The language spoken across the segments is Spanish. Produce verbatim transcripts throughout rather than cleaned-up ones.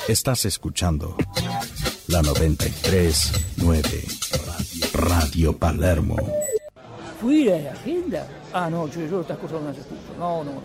Estás escuchando la noventa y tres punto nueve Radio Palermo. ¿Fuera de agenda? Ah, no, yo, yo estas cosas no las escucho. No, no.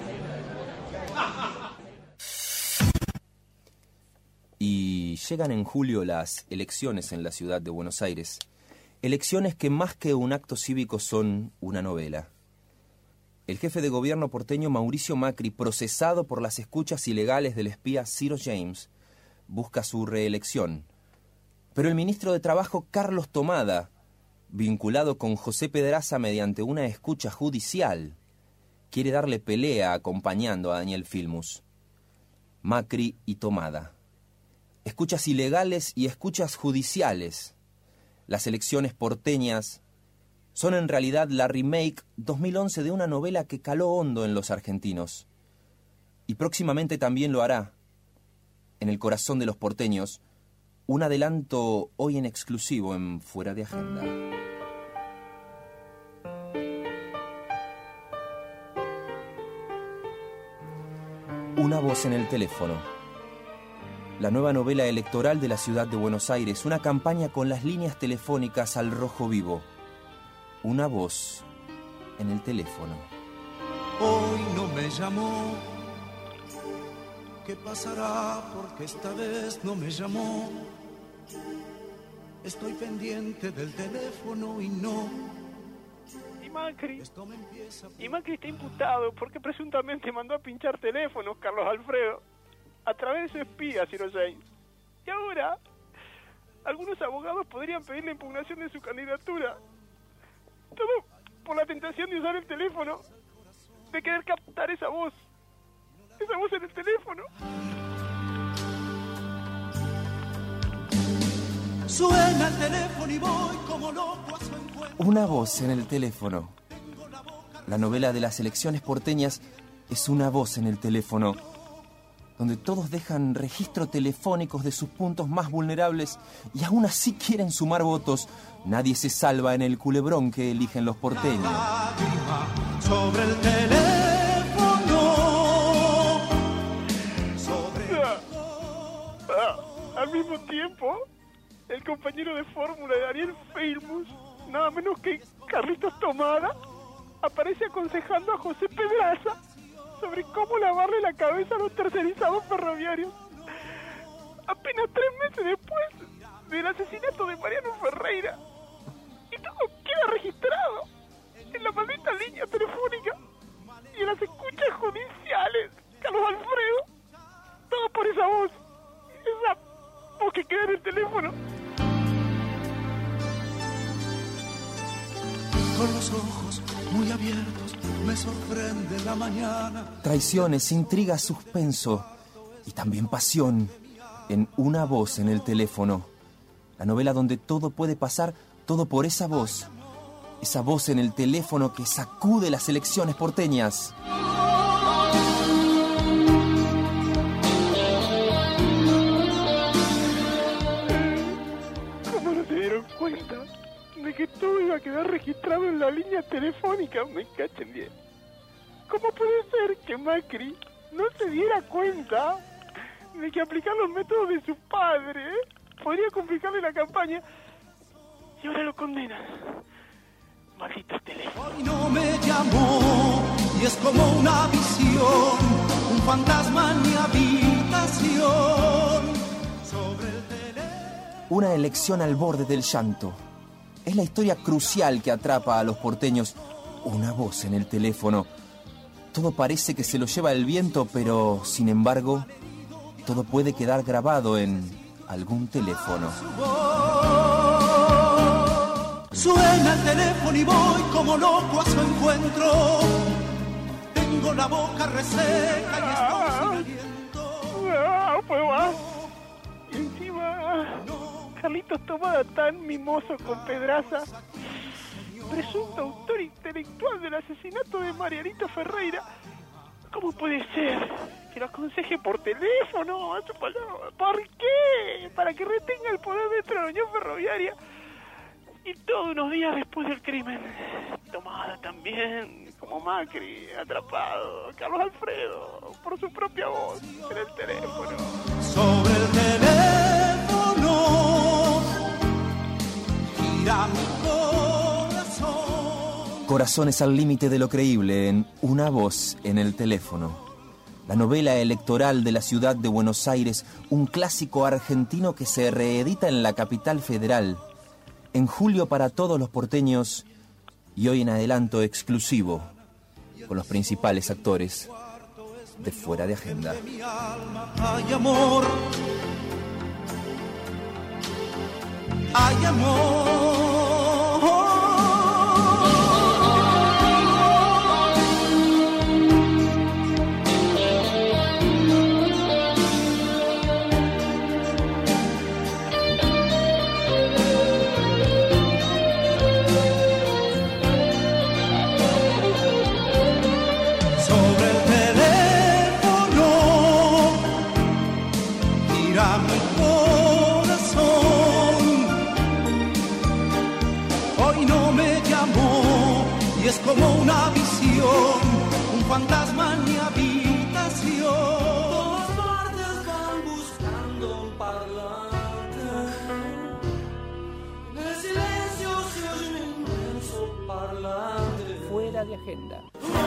Y llegan en julio las elecciones en la ciudad de Buenos Aires. Elecciones que más que un acto cívico son una novela. El jefe de gobierno porteño Mauricio Macri, procesado por las escuchas ilegales del espía Ciro James, busca su reelección. Pero el ministro de Trabajo Carlos Tomada, vinculado con José Pedraza mediante una escucha judicial, quiere darle pelea acompañando a Daniel Filmus. Macri y Tomada. Escuchas ilegales y escuchas judiciales. Las elecciones porteñas son en realidad la remake dos mil once de una novela que caló hondo en los argentinos. Y próximamente también lo hará, en el corazón de los porteños, un adelanto hoy en exclusivo en Fuera de Agenda. Una voz en el teléfono. La nueva novela electoral de la ciudad de Buenos Aires, una campaña con las líneas telefónicas al rojo vivo. Una voz en el teléfono. Hoy no me llamó. ¿Qué pasará? Porque esta vez no me llamó. Estoy pendiente del teléfono y no. Y Macri. Y Macri está imputado porque presuntamente mandó a pinchar teléfonos, Carlos Alfredo, a través de su espía, Ciro James. Y ahora, algunos abogados podrían pedir la impugnación de su candidatura. Todo por la tentación de usar el teléfono, de querer captar esa voz, esa voz en el teléfono. Suena el teléfono y voy como loco a su encuentro. Una voz en el teléfono. La novela de las elecciones porteñas es una voz en el teléfono, donde todos dejan registro telefónicos de sus puntos más vulnerables y aún así quieren sumar votos. Nadie se salva en el culebrón que eligen los porteños. Sobre el teléfono. Sobre... Ah, ah, al mismo tiempo, el compañero de fórmula de Daniel Filmus, nada menos que Carlitos Tomada, aparece aconsejando a José Pedraza sobre cómo lavarle la cabeza a los tercerizados ferroviarios. Apenas tres meses después del asesinato de Mariano Ferreira. Y todo queda registrado en la maldita línea telefónica y en las escuchas judiciales, Carlos Alfredo. Todo por esa voz. Esa voz que queda en el teléfono. Con los ojos muy abiertos me sorprende la mañana. Traiciones, intrigas, suspenso y también pasión en Una voz en el teléfono. La novela donde todo puede pasar, todo por esa voz. Esa voz en el teléfono que sacude las elecciones porteñas. ¿Cómo no se dieron cuenta de que todo iba a quedar registrado en la línea telefónica? Me cachen bien. ¿Cómo puede ser que Macri no se diera cuenta de que aplicar los métodos de su padre podría complicarle la campaña y ahora lo condenan? Maldito teléfono. Hoy no me llamó y es como una visión, un fantasma en mi habitación. Sobre el teléfono. Una elección al borde del llanto. Es la historia crucial que atrapa a los porteños. Una voz en el teléfono. Todo parece que se lo lleva el viento, pero, sin embargo, todo puede quedar grabado en algún teléfono. Suena el teléfono y voy como loco a su encuentro. Tengo la boca reseca y estoy sin aliento. Ah, pues va. Y encima, Carlitos Tomada, tan mimoso con Pedraza, presunto autor intelectual del asesinato de Marianito Ferreira. ¿Cómo puede ser que lo aconseje por teléfono a su palabra? ¿Por qué? Para que retenga el poder dentro de la Unión Ferroviaria. Y todos unos días después del crimen, Tomada también, como Macri, atrapado, Carlos Alfredo, por su propia voz en el teléfono. Sobre el teléfono. Corazones al límite de lo creíble en Una voz en el teléfono. La novela electoral de la ciudad de Buenos Aires, un clásico argentino que se reedita en la capital federal. En julio para todos los porteños y hoy en adelanto exclusivo con los principales actores de Fuera de Agenda. Hay amor, hay amor. Es como una visión, un fantasma en mi habitación. Todas partes van buscando un parlante. En el silencio se oye un inmenso parlante. Fuera de Agenda.